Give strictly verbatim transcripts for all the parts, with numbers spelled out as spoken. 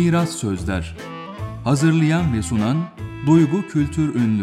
Miras Sözler. Hazırlayan ve sunan Duygu Kültür Ünlü.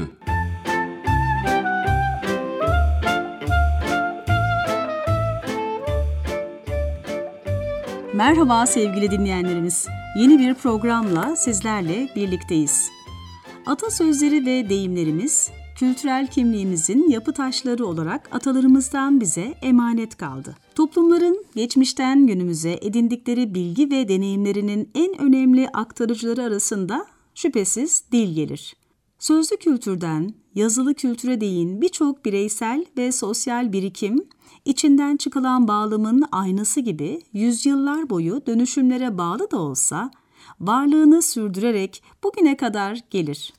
Merhaba sevgili dinleyenlerimiz. Yeni bir programla sizlerle birlikteyiz. Atasözleri ve deyimlerimiz, kültürel kimliğimizin yapı taşları olarak atalarımızdan bize emanet kaldı. Toplumların geçmişten günümüze edindikleri bilgi ve deneyimlerinin en önemli aktarıcıları arasında şüphesiz dil gelir. Sözlü kültürden yazılı kültüre değin birçok bireysel ve sosyal birikim, içinden çıkılan bağlamın aynası gibi yüzyıllar boyu dönüşümlere bağlı da olsa, varlığını sürdürerek bugüne kadar gelir.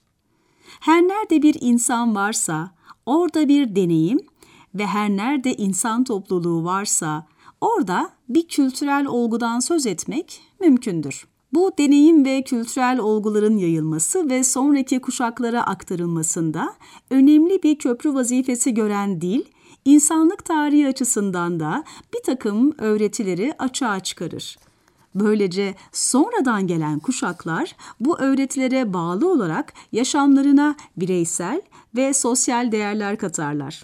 Her nerede bir insan varsa, orada bir deneyim ve her nerede insan topluluğu varsa, orada bir kültürel olgudan söz etmek mümkündür. Bu deneyim ve kültürel olguların yayılması ve sonraki kuşaklara aktarılmasında önemli bir köprü vazifesi gören dil, insanlık tarihi açısından da bir takım öğretileri açığa çıkarır. Böylece sonradan gelen kuşaklar bu öğretilere bağlı olarak yaşamlarına bireysel ve sosyal değerler katarlar.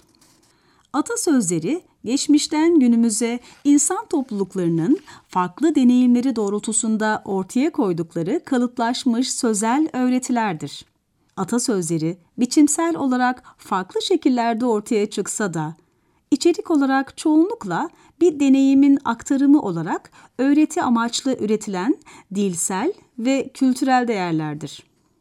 Atasözleri, geçmişten günümüze insan topluluklarının farklı deneyimleri doğrultusunda ortaya koydukları kalıplaşmış sözel öğretilerdir. Atasözleri biçimsel olarak farklı şekillerde ortaya çıksa da, içerik olarak çoğunlukla bir deneyimin aktarımı olarak öğreti amaçlı üretilen dilsel ve kültürel değerlerdir.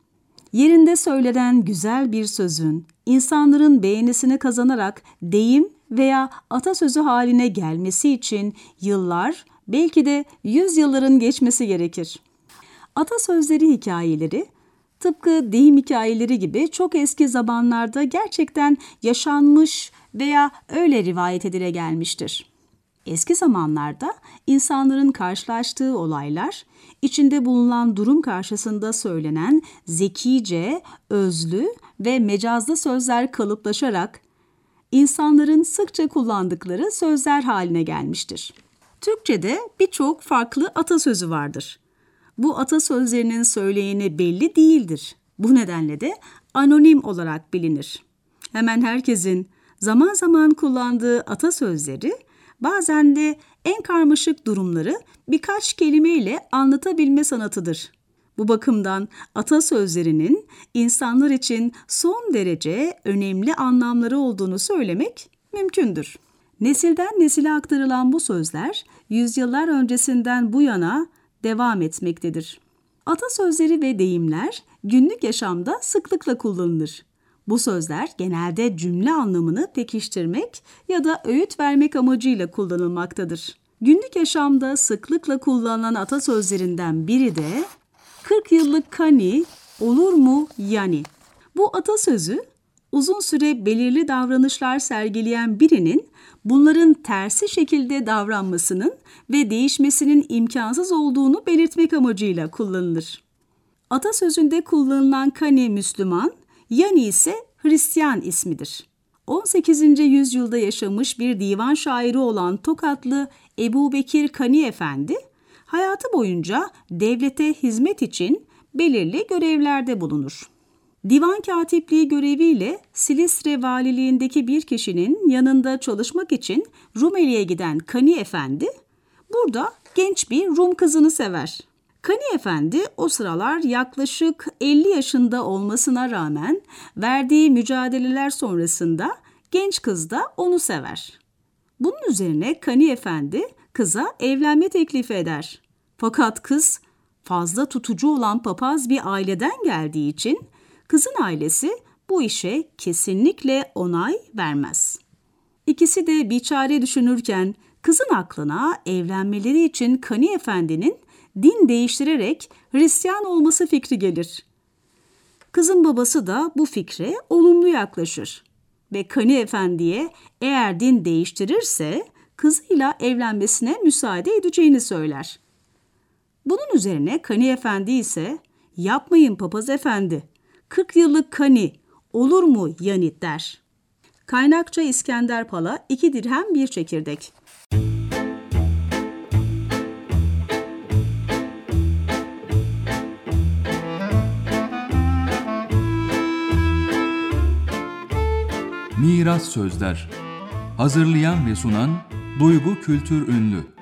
Yerinde söylenen güzel bir sözün insanların beğenisini kazanarak deyim veya atasözü haline gelmesi için yıllar, belki de yüzyılların geçmesi gerekir. Atasözleri hikayeleri, tıpkı deyim hikayeleri gibi çok eski zamanlarda gerçekten yaşanmış veya öyle rivayet edile gelmiştir. Eski zamanlarda insanların karşılaştığı olaylar, içinde bulunan durum karşısında söylenen zekice, özlü ve mecazlı sözler kalıplaşarak insanların sıkça kullandıkları sözler haline gelmiştir. Türkçe'de birçok farklı atasözü vardır. Bu atasözlerinin söyleyeni belli değildir. Bu nedenle de anonim olarak bilinir. Hemen herkesin zaman zaman kullandığı atasözleri, bazen de en karmaşık durumları birkaç kelimeyle anlatabilme sanatıdır. Bu bakımdan atasözlerinin insanlar için son derece önemli anlamları olduğunu söylemek mümkündür. Nesilden nesile aktarılan bu sözler, yüzyıllar öncesinden bu yana devam etmektedir. Atasözleri ve deyimler günlük yaşamda sıklıkla kullanılır. Bu sözler genelde cümle anlamını pekiştirmek ya da öğüt vermek amacıyla kullanılmaktadır. Günlük yaşamda sıklıkla kullanılan atasözlerinden biri de kırk yıllık kani olur mu yani? Bu atasözü uzun süre belirli davranışlar sergileyen birinin bunların tersi şekilde davranmasının ve değişmesinin imkansız olduğunu belirtmek amacıyla kullanılır. Atasözünde kullanılan kani Müslüman, yani ise Hristiyan ismidir. on sekizinci yüzyılda yaşamış bir divan şairi olan Tokatlı Ebubekir Kani Efendi, hayatı boyunca devlete hizmet için belirli görevlerde bulunur. Divan katipliği göreviyle Silistre valiliğindeki bir kişinin yanında çalışmak için Rumeli'ye giden Kani Efendi, burada genç bir Rum kızını sever. Kani Efendi o sıralar yaklaşık elli yaşında olmasına rağmen verdiği mücadeleler sonrasında genç kız da onu sever. Bunun üzerine Kani Efendi kıza evlenme teklifi eder. Fakat kız fazla tutucu olan papaz bir aileden geldiği için kızın ailesi bu işe kesinlikle onay vermez. İkisi de bir çare düşünürken kızın aklına evlenmeleri için Kani Efendi'nin din değiştirerek Hristiyan olması fikri gelir. Kızın babası da bu fikre olumlu yaklaşır ve Kani Efendi'ye eğer din değiştirirse kızıyla evlenmesine müsaade edeceğini söyler. Bunun üzerine Kani Efendi ise yapmayın papaz efendi, kırk yıllık kani olur mu yani der. Kaynakça İskender Pala iki dirhem, bir çekirdek. Miras Sözler. Hazırlayan ve sunan Duygu Kültür Ünlü.